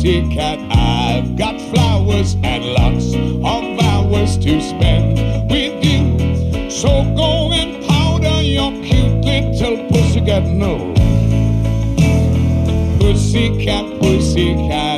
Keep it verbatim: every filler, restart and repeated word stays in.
pussycat, I've got flowers and lots of hours to spend with you. So go and powder your cute little pussycat nose. Pussycat, pussycat.